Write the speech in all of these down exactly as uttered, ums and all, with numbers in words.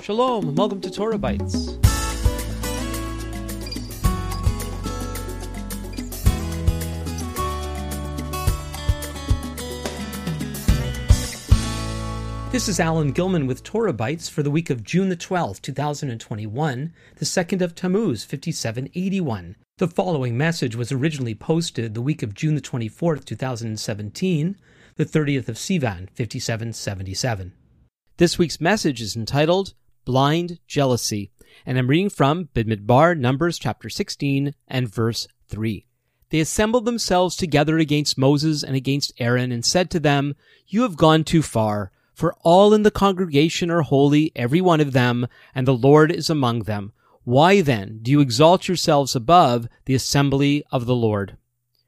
Shalom, and welcome to Torah Bites. This is Alan Gilman with Torah Bites for the week of June the twelfth, two thousand twenty-one, the second of Tammuz, fifty-seven eighty-one. The following message was originally posted the week of June the twenty-fourth, two thousand seventeen, the thirtieth of Sivan, fifty-seven seventy-seven. This week's message is entitled Blind Jealousy, and I'm reading from Bidmidbar, Numbers chapter sixteen and verse three. They assembled themselves together against Moses and against Aaron, and said to them, "You have gone too far, for all in the congregation are holy, every one of them, and the Lord is among them. Why then do you exalt yourselves above the assembly of the Lord?"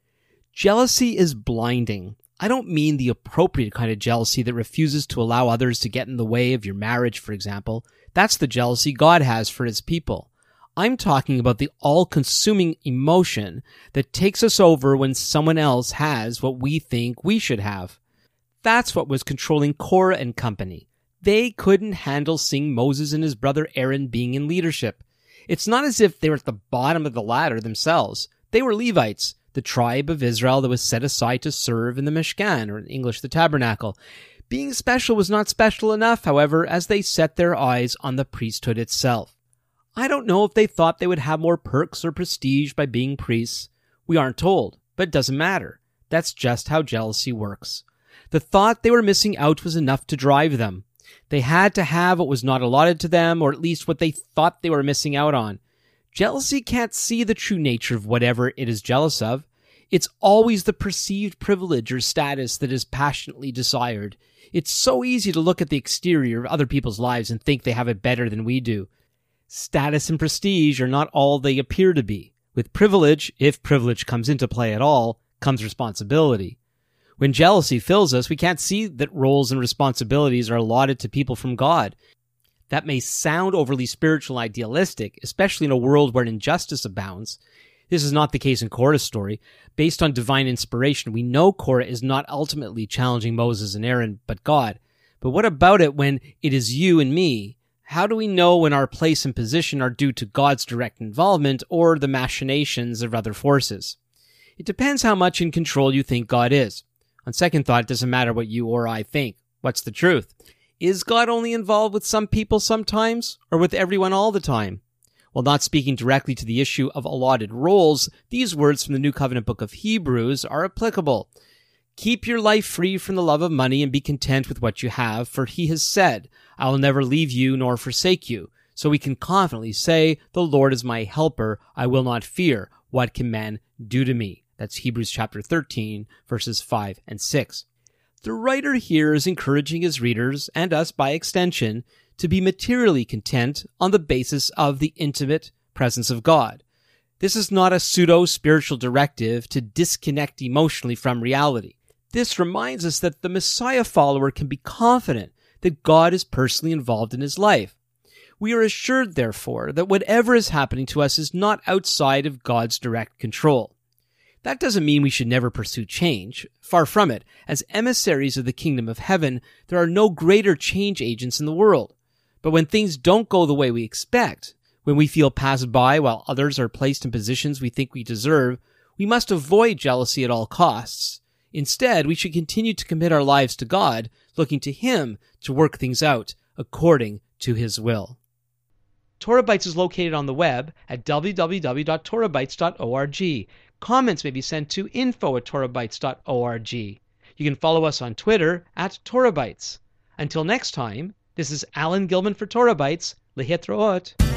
Jealousy is blinding. I don't mean the appropriate kind of jealousy that refuses to allow others to get in the way of your marriage, for example. That's the jealousy God has for his people. I'm talking about the all-consuming emotion that takes us over when someone else has what we think we should have. That's what was controlling Korah and company. They couldn't handle seeing Moses and his brother Aaron being in leadership. It's not as if they were at the bottom of the ladder themselves. They were Levites, the tribe of Israel that was set aside to serve in the Mishkan, or in English, the tabernacle. Being special was not special enough, however, as they set their eyes on the priesthood itself. I don't know if they thought they would have more perks or prestige by being priests. We aren't told, but it doesn't matter. That's just how jealousy works. The thought they were missing out was enough to drive them. They had to have what was not allotted to them, or at least what they thought they were missing out on. Jealousy can't see the true nature of whatever it is jealous of. It's always the perceived privilege or status that is passionately desired. It's so easy to look at the exterior of other people's lives and think they have it better than we do. Status and prestige are not all they appear to be. With privilege, if privilege comes into play at all, comes responsibility. When jealousy fills us, we can't see that roles and responsibilities are allotted to people from God. That may sound overly spiritual and idealistic, especially in a world where injustice abounds. This is not the case in Korah's story. Based on divine inspiration, we know Korah is not ultimately challenging Moses and Aaron, but God. But what about it when it is you and me? How do we know when our place and position are due to God's direct involvement or the machinations of other forces? It depends how much in control you think God is. On second thought, it doesn't matter what you or I think. What's the truth? Is God only involved with some people sometimes, or with everyone all the time? While not speaking directly to the issue of allotted roles, these words from the New Covenant book of Hebrews are applicable. Keep your life free from the love of money and be content with what you have, for he has said, I will never leave you nor forsake you. So we can confidently say, the Lord is my helper, I will not fear. What can man do to me? That's Hebrews chapter thirteen, verses five and six. The writer here is encouraging his readers, and us by extension, to be materially content on the basis of the intimate presence of God. This is not a pseudo-spiritual directive to disconnect emotionally from reality. This reminds us that the Messiah follower can be confident that God is personally involved in his life. We are assured, therefore, that whatever is happening to us is not outside of God's direct control. That doesn't mean we should never pursue change. Far from it. As emissaries of the kingdom of heaven, there are no greater change agents in the world. But when things don't go the way we expect, when we feel passed by while others are placed in positions we think we deserve, we must avoid jealousy at all costs. Instead, we should continue to commit our lives to God, looking to him to work things out according to his will. Torah Bites is located on the web at w w w dot torah bites dot org. Comments may be sent to info at torah bites dot org. You can follow us on Twitter at Torah Bites. Until next time, this is Alan Gilman for Torah Bites. Lehitraot.